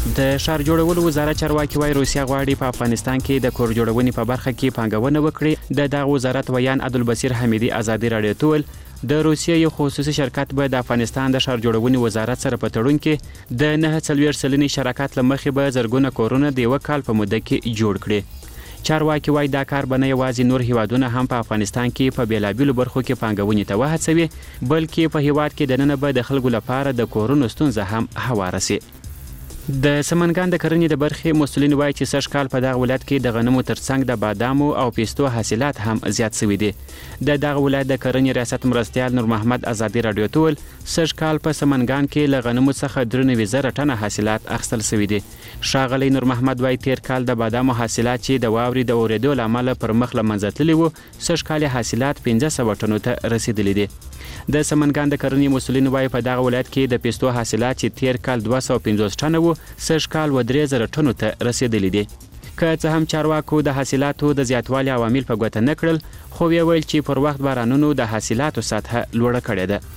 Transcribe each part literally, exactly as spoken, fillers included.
د ښار جوړولو وزارت چارواکي وايي روسیا غواړي په افغانستان کې د کور جوړونې په برخه کې پانګونه وکړي. د دغه وزارت ویان عبدالبصیر حمیدي ازادي راډیو ته ویل د روسیې یو خصوصي شرکت به د افغانستان د ښار جوړونې وزارت سره په تړون کې د نه څلوېښت سلنې شراکت له مخې به زرګونه کورونه د یوه کال په موده کې جوړ کړي. چارواکي وايي دا کار به نه یوازې نور هیوادونه هم په افغانستان کې په بیلابیلو برخو کې پانګونې ته وهڅوي بلکې په هیواد کې دننه به د خلکو لپاره د کورونو ستونزه هم هواره سي. د سمنګان د کرنې د برخې مسؤلین وایي چې سږ کال په دغه ولایت کې د غنمو ترڅنګ د بادامو او پیستو حاصلات هم زیات شوي دي. د دغه ولایت د کرنې ریاست مرستیال نور محمد ازادي راډیو ته ویل سږ کال په سمنګان کې له غنمو څخه درې نوي زره ټنه حاصلات اخیستل شوي دي. ښاغلی نور محمد وایي تیر کال د بادامو حاصلات چې د واورې د اورېدو له امله پر مخ له منځه تللي وو سږ کال حاصلات پنځه سوه ټنو ته رسیدلي دي. د سمنګان د کرنې مسؤلین وایي په دغه ولایت کې د پیستو حاصلات چې تیر کال دوه سوه پنځوس ټنه وو سږ کال و درې زره ټنو ته رسیدلي دي. که څه هم چارواکو د حاصلاتو د زیاتوالي عوامل په ګوته نه کړل خو یې ویل چې پر وخت بارانونو د حاصلاتو سطحه لوړه کړې ده.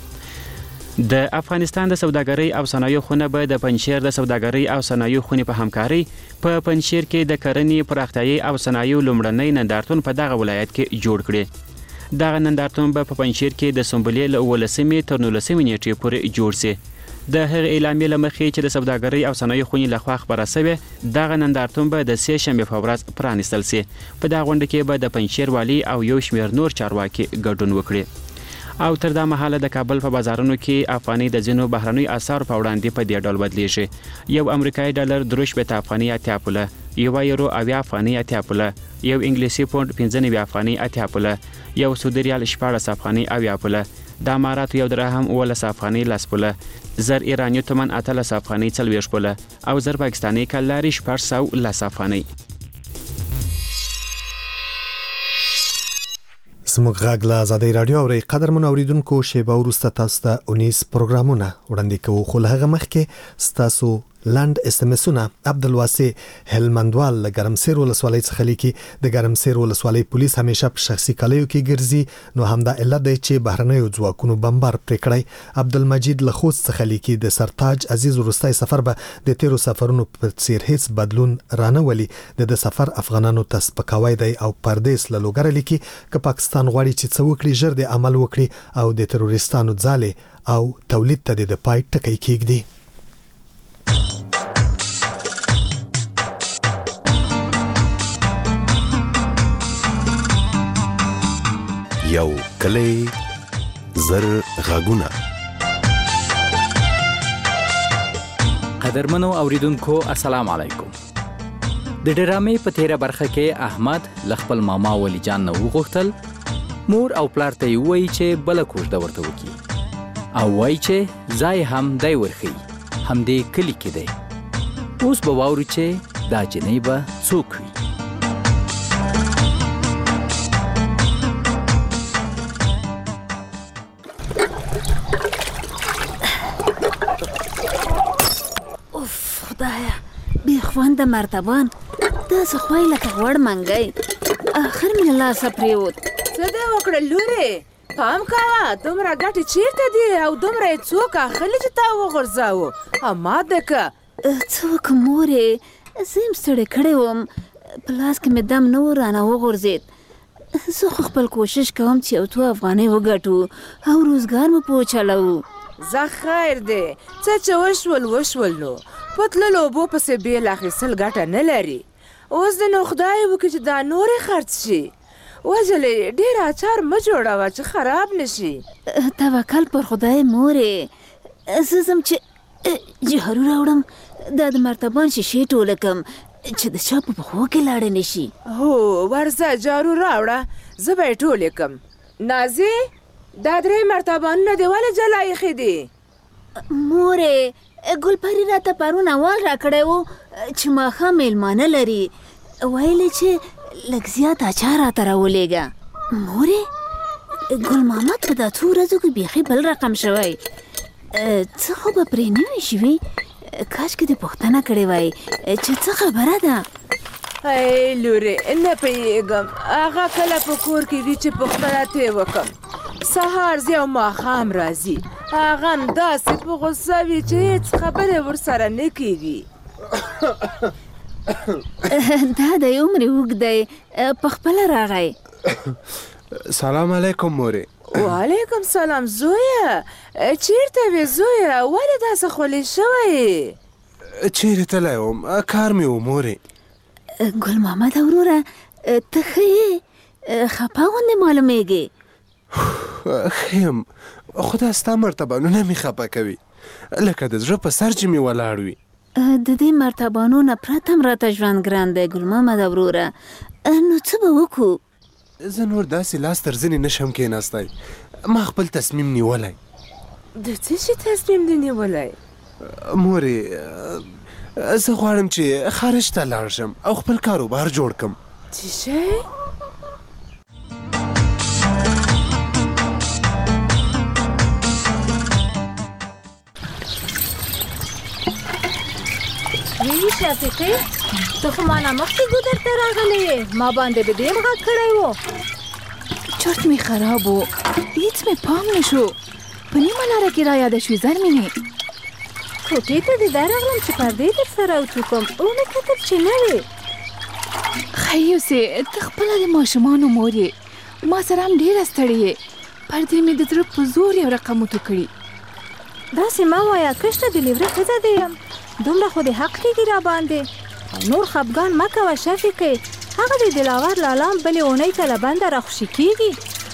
د افغانستان د سوداګرۍ او صنایعو خونه به د پنجشیر د سوداګرۍ او صنایعو خونې په همکارۍ په پنجشیر کې د کرنې پراختیايي او صنایعو لومړنی نندارتون په دغه ولایت کې جوړ کړي. دغه نندارتون به په پنجشیر کې د سنبلې له اوولسمې تر نولسمې نیټې پورې جوړ سي. د هغې اعلامیې له مخې چې د سوداګرۍ او صنایعو خونې لخوا خپره سوې دغه نندارتون به د سې شنبې په ورځ پرانیستل سي. په دغه غونډه کې به د پنجشیر والي او یو شمېر نور چارواکي ګډون وکړي. او تر دا مهاله د کابل په بازارونو کې افغاني د ځینو بهرنیو اسعارو په وړاندې په دې ډول بدلیږي. یو امریکایي ډالر درې شپېته افغاني اتیا پوله، یو یورو اویا افغاني اتیا پوله، یو انګلیسي پونډ پنځه نوي افغاني اتیا پوله، یو سعودي ریال شپاړس افغاني اویا پوله، د اماراتو یو درهم اوولس افغاني لس پوله، زر ایراني تومن اتلس افغاني څلوېښت پوله او زر پاکستاني کلاري شپږ سوه لس افغاني. زموږ غږ له ازادۍ راډیو اورئ. قدرمنو اوریدونکو شیبه وروسته تاسو ته اونیس پروګرامونه وړاندې کوو خو له هغه مخکې ستاسو لاند اس ام اسونه عبدالواسع هلمندوال له ګرمسیر ولسوالۍ څخه لیکي. د ګرمسیر ولسوالۍ پولیس همیشه په شخصي کالیو کې ګرځي نو همدا علت دی چې بهرنیو ځواکونو بمبار پرې کړی. عبدالمجید له خوست څخه لیکي د سرتاج عزیز وروستی سفر به د تیرو سفرونو په څیر هیڅ بدلون رانه ولي. د د سفر افغانانو ته سپکاوی دی او پردیس له لوګره لیکي که پاکستان غواړي چې څه وکړي ژر د عمل وکړي او د تروریستانو ځالې او تولید ته د پای ټکی کېږدي. یو کلی زر غاګونه. قدرمنو اوریدونکو السلام علیکم. د ډرامې په تیره برخه کې احمد ل خپل ماما ولی جان نه وغوښتل مور او پلار ته وایي چې بل کوژده ورته وکړي او وایي چې ځای هم دی ورخي هم دې کلی کې دی. اوس به واورو چې دا جنۍ به څوک وي. خوانده مرتبان دا سخوای لکه غوړ منګی اخر من الله سپریوت. څه دې وکړه لورې پام کوه دومره ګټې چیرته دي او دومره یې څوک اخلي چې تا وغورځاوه اما دکه څه وکړم مورې زه یم ستړې کړې وم په لاس کې مې دم نه و رانه وغورځېد. زه خو خپل کوشش کوم چې یو څو افغانۍ وګټو او روزګار مو په وچلوو. زه خیر دی څه چې وشول وشول نو په تللو اوبو پسې بیل اخیستل ګټه نه لري. اوس د نو خدای وکړي چې دا نورې خرڅ شي. وجلې ډېر اچار مه جوړوه چې خراب نشي. توکل پر خدای مورې. زه ځم چې جهرو راوړم دا د مرتبان شیشې ټوله کم چې د چا په پښو کې لاړه نشي. هو ورځه جارو راوړه زه به یې ټولې کم. نازې دا درې مرتبانونه دې ولې جلا ایښي دي؟ مورې ګلپری راته پرون اول راکړی و چې ماښام میلمانه لري ویلې چې لږ زیات اچار راته راولېږه. مورې ګل محمد په دا څو ورځو کې بیخي بل رقم شوی. څه خو به پرې نه وي شوي کاشکې دې پوښتنه کړې وای چې څه خبره ده. ای لورې نه پوهېږم هغه کله په کور کې وي چې پوښتنه ترې وکړم. سهار ځي او ماښام راځي هغه هم داسې په غوسه وي چې هېڅ خبرې ورسره نه کېږي. دا د عمر اوږد دی په خپله راغی. سلام علیکم مورې. وعلیکم سلام زویه. چیرته وې زویه؟ ولې داسې خولې شوی؟ چیرې تللی وم، کار مې و مورې. ګل محمد وروره ته ښه یې؟ خفه غوندې معلومېږې. ښه یم، خو دا ستا مرتبانونه مې خفه کوي، لکه د زړه په سر چې مې ولاړ وي. د دې مرتبانو نه پرته هم راته ژوند ګران دی ګل محمد وروره. نو څه به وکړو؟ زه نور داسې لاس تر زنې نشم کېناستی. ما خپل تصمیم نیولی. د څه شي تصمیم دې نیولی؟ مورې زه غواړم چې خارج ته لاړ شم او خپل کاروبار جوړ کړم. څه شی؟ وی شفیقې ته خو مانه مخکې ګودر ته راغلی یې، ما باندې به ډېر غږ کړی و. چرت مې خراب و، هېڅ مې پام نه شو. په نیمه لاره کې را یاده شوې زرمینې. کوټې ته دې دا راغلم چې پردې در سره وچوکم، ومې کتل چې نه وې. ښه یوسې ته خپله د ماشومانو مور یې، ما سره هم ډېره ستړې یې. پردې مې د زړه په زور یو رقم وتو کړي. داسې مه وایه، کشته د لیوره ښځه دې یم، دومره خو دې حق کېږي را باندې. او نور خفګان مه کوه شفیقې، هغه د دلاور لالا بلې اونۍ ته له بنده راخوشي کېږي.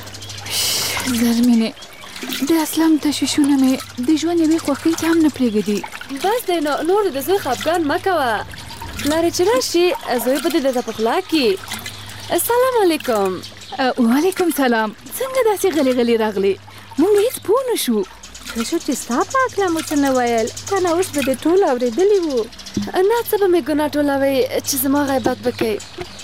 زرمینې د اسلام تشویشونه مې د ژوند یوې خوښۍ ته هم نه پرېږدي. بس دی نو، نور د زوی خفګان مه کوه. پلارې چې راشي زوی به دې درته په خوله کړي. السلام علیکم. وعلیکم سلام. څنګه داسې غلې غلې راغلې؟ موږ هېڅ پوه نه شو. ښه شو چې ستا په هکله مو څه نه ویل، که نه اوس به دې ټول اورېدلي وو. نه څه به مې ګناه ټولوئ چې زما غیبت به کوئ.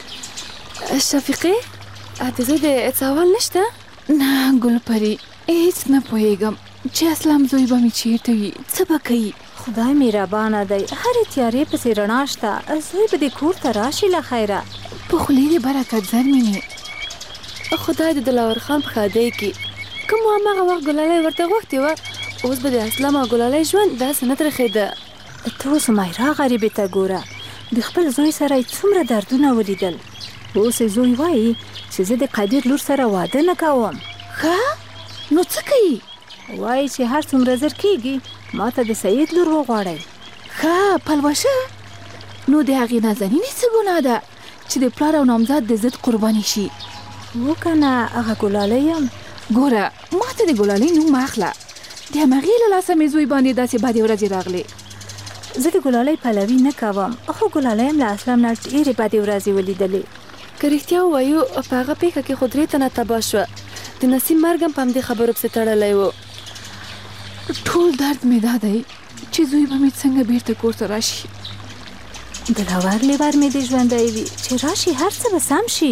شفیقې د زوی د سوال نشته؟ نه ګلپري، هېڅ نه پوهېږم چې اسلام زوی به مې چېرته وي، څه به کوي. خدای مهربانه دی، هرې تیارې پسې رڼا شته. زوی به دې کور ته راشي له خیره. په خولې دې برکت زرمینې. خدای د دلاور خان په ښادۍ کې کوم هماغه وخت ګلالۍ ورته غوښتې وه، اوس به د اسلام او ګلالۍ ژوند داسې نه ترخېده. ته اوس مایرا غریبې ته ګوره، د خپل زوی سره یې څومره دردونه ولیدل. اوس یې زوی وایي چې زه د قدیر لور سره واده نه کوم. ښه نو څه کوي؟ وایي چې هر څومره زر کېږي ما ته د سید لور وغواړئ. ښه پلوشه، نو د هغې نازنینې څه ګناه ده چې د پلار او نامزاد د ضد قرباني شي؟ و که نه هغه ګلالۍ یم. ګوره ما ته د ګلالۍ نوم مه اخله، د همغې له لاسه مې زوی باندې داسې بدې ورځې راغلې. زه د ګلالۍ پلوي نه کوم، خو ګلالۍ هم له اسلام نه ډېرې بدې ورځې ولیدلې. که رښتیا ووایو په هغه پېښه کې خو درې تنه تباه شوه. د نسیم مرګ هم په همدې خبرو پسې تړلی و. ټول درد مې دا دی چې زوی به مې څنګه بیرته کور ته راشي. دلاور لیور مې دې ژوندی وي چې راشي هر څه به سم شي.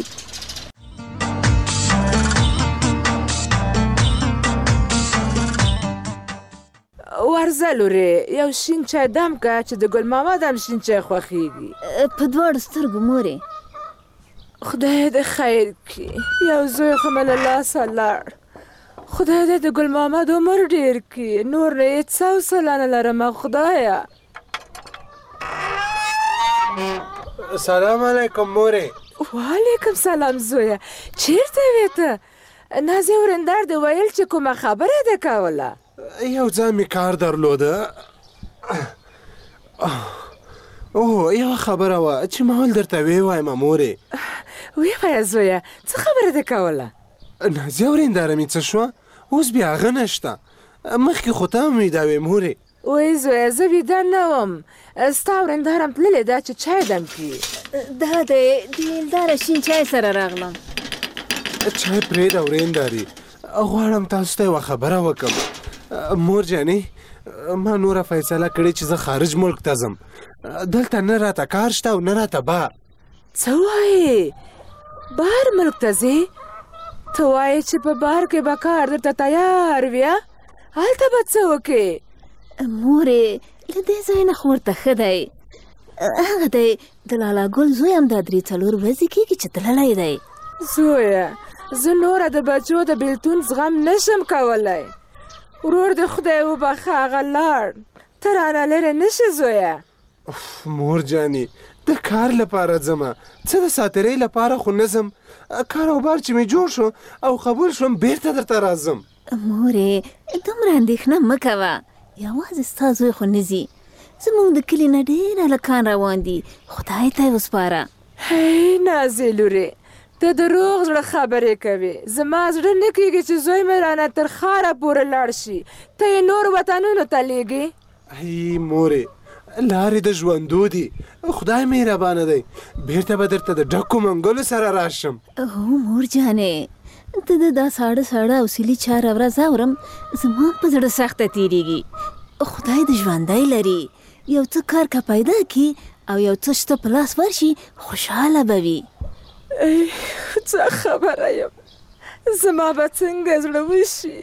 ورځه لورې، یو شین چای دم که چې د ګل محمد هم شین چای خوښېږي. په دواړو سترګو مورې. خدای دې خیر کړي، یو زوی خو مې له لاسه لاړ. خدای دې د ګل محمد عمر ډېر کړي، نور نه هېڅ حوصله نه لرمه خدایه. سلام علیکم مورې. وعلیکم سلام زویه. چیرته وې ته؟ نازیه ورندار دې ویل چې کومه خبره ده کوله؟ یو ځای مې کار درلوده. اوه یوه خبره وه چې ما ول درته ویې وایم مورې. ویې وایه زویه، څه خبره ده کوله؟ نازیه ورنداره مې څه شوه؟ اوس بیا هغه نشته. مخکې خو ته هم ویده وې مورې. وای زویه زه ویده نه وم، ستا ورندار هم تللې ده چې چای دم کړي. دا دی د ایلداره شین چای سره راغلم. چای پرېږده ورندارې، غواړم تاسو ته یوه خبره وکړم. مور جانې ما نوره فیصله کړې چې زه خارج ملک ته ځم. دلته نه راته کار شته او نه راته بار. څه وایې؟ بهر ملک ته ځې؟ ته وایې چې په بهر کې به کار درته تیار وي؟ هلته به څه وکړې؟ مورې له دې ځای نه خو ورته ښه دی. هغه دی د لالا ګل زوی هم دا درې څلور ورځې کېږي چې تللی دی. زویه زه نوره د بچو د بېلتون زغم نشم کولی. ورور د خدای وبخښه هغه لاړ، ته رانه لرې نشې زویه. مور جانې د کار لپاره ځمه څه د ساترۍ لپاره خو نه ځم کاروبار چې مې جوړ شو او قبول شوم بیرته درته راځم مورې دومره اندېښنه مه کوه یوازې ستا زوی خو نه ځي زموږ د کلي نه ډېر هلکان روان دي خدای ته یې وسپاره هی نازې لورې ته د روغ زړه خبرې کوې زما زړه نه کېږي چې زوی مې رانه تر ښاره پورې لاړ شي ته یې نورو وطنونو ته لېږې ای مورې لارې د ژوندو دي خدای مهربانه دی بیرته به درته د ډکو منګلو سره راشم هو مور جانې ته د دا ساړه ساړه او سیلي چاره ورځ اورم زما په زړه سخته تېرېږي خدای د ژوندی لري یو څه کار که پیدا کړي او یو څه شته په لاس ورشي خوشحاله به وي څه خبره یم زما به څنګه زړه وشي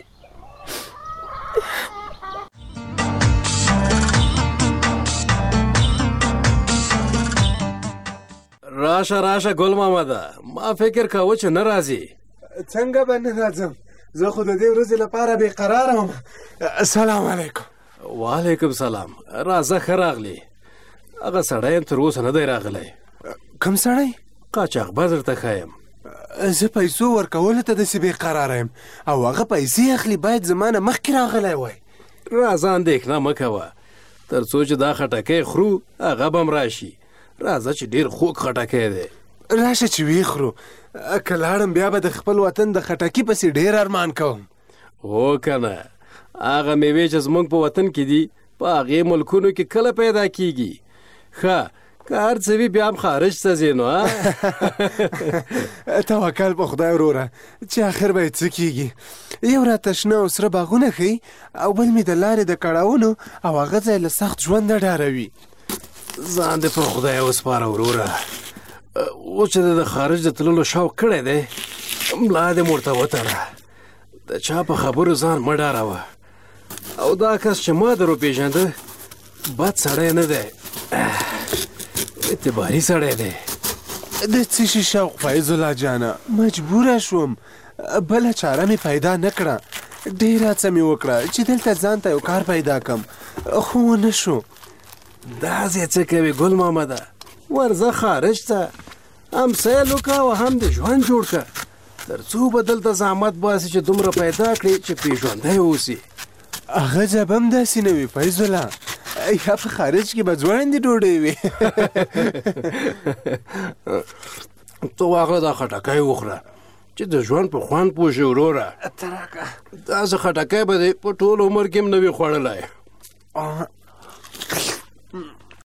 راشه راشه ګل مامده ما فکر کاوه چې نه راځي څنګه به نه راځم زه خو د دې ورځې لپاره بې قراره وم السلام علیکم وعلیکم سلام راځه ښه راغلی هغه سړی یم تر اوسه نه دی راغلی کوم سړی قاچاقبر درته ښایم زه پیسو ورکولو ته داسې بې قراره یم او هغه پیسې اخلي باید زما نه مخکې راغلی وای راځه اندېښنه مه کوه تر څو چې دا خټکی خورو هغه به م راشي راځه چې ډېر خوږ خټکی دی راشه چې ویې خورو که لاړم بیا به د خپل وطن د خټکي پسې ډېر ارمان کوم هو که نه هغه میوې چې زموږ په وطن کې دي په هغې ملکونو کې کله پیدا کیږي ښه که هر څه وي بیا هم خارج ته ځې نو توکل په خدای وروره چې آخر به یې څه کیږي یو راته شنه او سره باغونه ښیي او بل مې د لارې د کړاوونو او هغه ځای له سخت ژونده ډاروي ځان دې پر خدای وسپاره وروره اوس چې د خارج د تللو شوق کړی دی ملا دې ورته وتړه د چا په خبرو ځان مه ډاروه او دا کس چې ما در وپېژنده بد سړی نه دی اعتباري سړی دی د څه شي شوق فیض الله جانه مجبوره شوم بله چاره مې پیدا نه کړه ډېره هڅه مې وکړه چې دلته ځان ته یو کار پیدا کړم خو ونه شو داسې څه کوې ګل محمده ورځه خارج ته هم سیل وکړه او هم د ژوند جوړ کړه تر څو به دلته زحمت باسي چې دومره پیدا کړي چې پېژندی اوسي هغه جبه هم داسې نه وي فیض الله یا په خارج کې به ځوړندې ډوډۍ وي ته واخله دا خټکی وخوره چې د ژوند په خوند پوه شي وروره داسې خټکی به دې په ټول عمر کې هم نه وي خوړلی